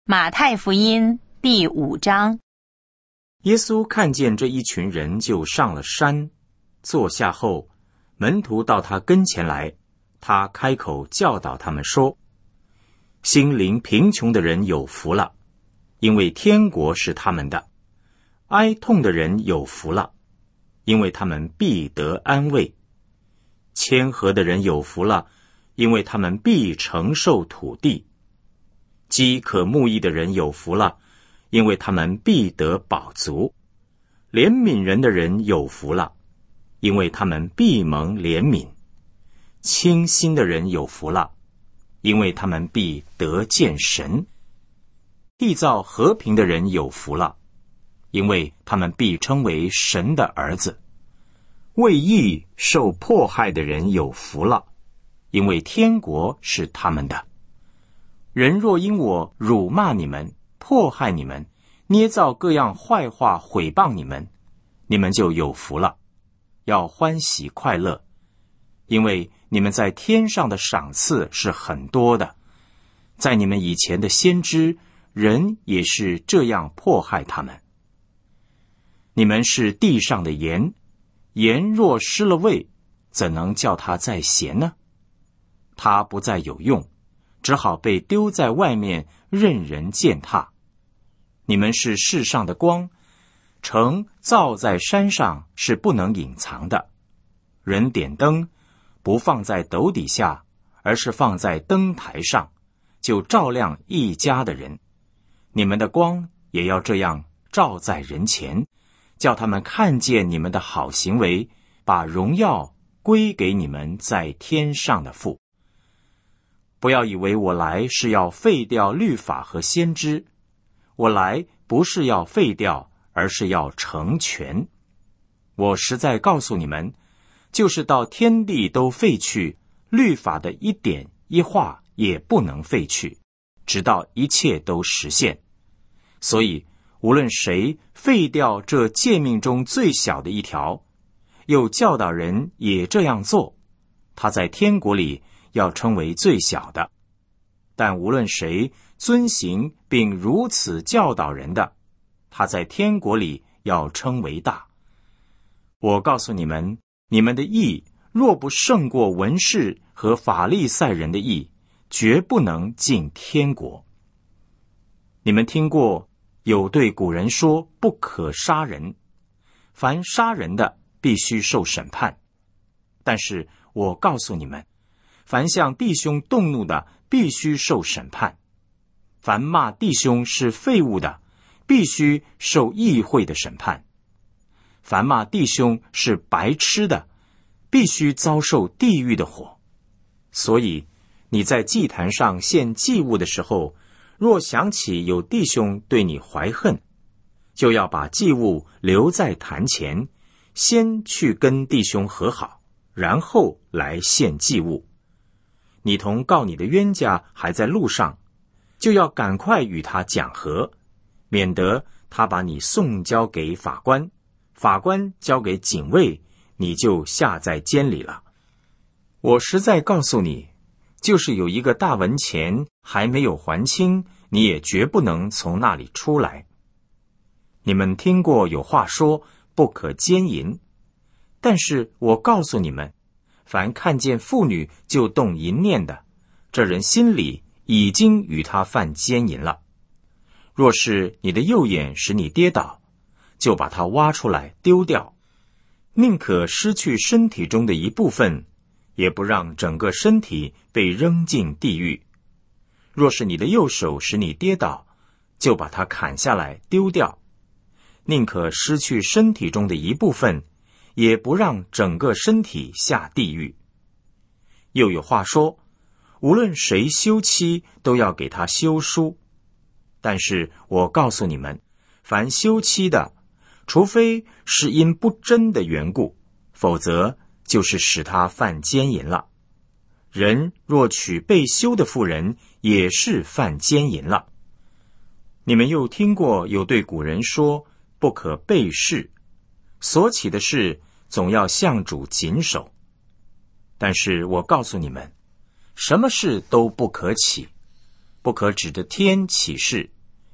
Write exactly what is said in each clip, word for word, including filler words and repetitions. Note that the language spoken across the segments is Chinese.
马太福音第五章。 耶稣看见这一群人，就上了山，坐下后，门徒到他跟前来，他开口教导他们说：心灵贫穷的人有福了，因为天国是他们的；哀痛的人有福了，因为他们必得安慰；谦和的人有福了，因为他们必承受土地；饥渴慕义的人有福了，因为他们必得饱足；怜悯人的人有福了，因为他们必蒙怜悯；清心的人有福了，因为他们必得见神；缔造和平的人有福了，因为他们必称为神的儿子；为义受迫害的人有福了，因为天国是他们的。人若因我辱骂你们，迫害你们，捏造各样坏话毁谤你们，你们就有福了，要欢喜快乐，因为你们在天上的赏赐是很多的。在你们以前的先知，人也是这样迫害他们。你们是地上的盐，盐若失了味，怎能叫它再咸呢？它不再有用，只好被丢在外面，任人践踏。你们是世上的光，城造在山上是不能隐藏的。人点灯，不放在斗底下，而是放在灯台上，就照亮一家的人。你们的光也要这样照在人前，叫他们看见你们的好行为，把荣耀归给你们在天上的父。不要以为我来是要废掉律法和先知，我来不是要废掉，而是要成全。我实在告诉你们，就是到天地都废去，律法的一点一画也不能废去，直到一切都实现。所以无论谁废掉这诫命中最小的一条，又教导人也这样做，他在天国里要称为最小的；但无论谁遵行并如此教导人的，他在天国里要称为大。我告诉你们，你们的义若不胜过文士和法利赛人的义，绝不能进天国。你们听过有对古人说不可杀人，凡杀人的必须受审判。但是我告诉你们，凡向弟兄动怒的必须受审判；凡骂弟兄是废物的，必须受议会的审判；凡骂弟兄是白痴的，必须遭受地狱的火。所以你在祭坛上献祭物的时候，若想起有弟兄对你怀恨，就要把祭物留在坛前，先去跟弟兄和好，然后来献祭物。你同告你的冤家还在路上，就要赶快与他讲和，免得他把你送交给法官，法官交给警卫，你就下在监里了。我实在告诉你，就是有一个大文钱还没有还清，你也绝不能从那里出来。你们听过有话说不可奸淫，但是我告诉你们，凡看见妇女就动淫念的，这人心里已经与他犯奸淫了。若是你的右眼使你跌倒，就把它挖出来丢掉，宁可失去身体中的一部分，也不让整个身体被扔进地狱。若是你的右手使你跌倒，就把它砍下来丢掉，宁可失去身体中的一部分，也不让整个身体下地狱。又有话说，无论谁休妻，都要给他休书。但是我告诉你们，凡休妻的，除非是因不贞的缘故，否则就是使他犯奸淫了。人若娶被休的妇人，也是犯奸淫了。你们又听过有对古人说不可背誓，所起的事总要向主谨守。但是我告诉你们，什么事都不可起，不可指着天起誓，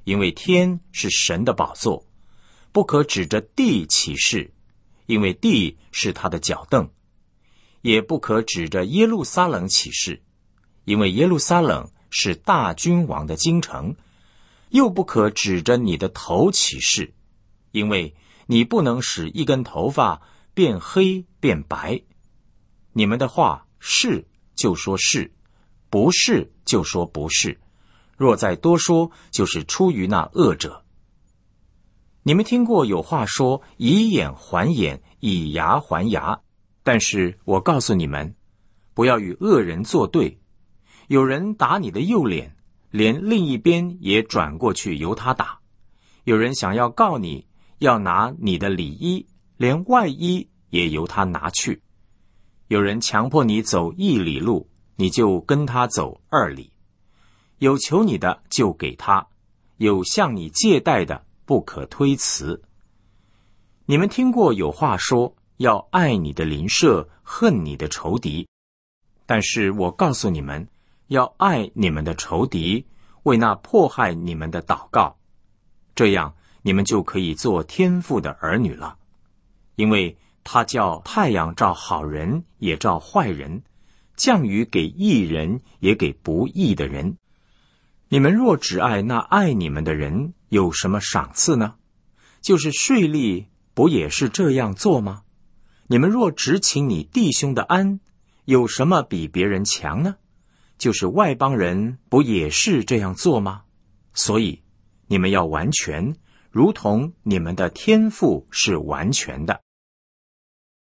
因为天是神的宝座；不可指着地起誓，因为地是他的脚凳；也不可指着耶路撒冷起誓，因为耶路撒冷是大君王的京城；又不可指着你的头起誓，因为你不能使一根头发变黑变白。你们的话是就说是，不是就说不是，若再多说，就是出于那恶者。你们听过有话说，以眼还眼，以牙还牙。但是我告诉你们，不要与恶人作对。有人打你的右脸，连另一边也转过去由他打；有人想要告你，要拿你的里衣，连外衣也由他拿去；有人强迫你走一里路，你就跟他走二里；有求你的就给他，有向你借贷的不可推辞。你们听过有话说，要爱你的邻舍，恨你的仇敌。但是我告诉你们，要爱你们的仇敌，为那迫害你们的祷告，这样你们就可以做天父的儿女了。因为他叫太阳照好人也照坏人，降雨给义人也给不义的人。你们若只爱那爱你们的人，有什么赏赐呢？就是税吏不也是这样做吗？你们若只请你弟兄的安，有什么比别人强呢？就是外邦人不也是这样做吗？所以你们要完全，如同你们的天父是完全的。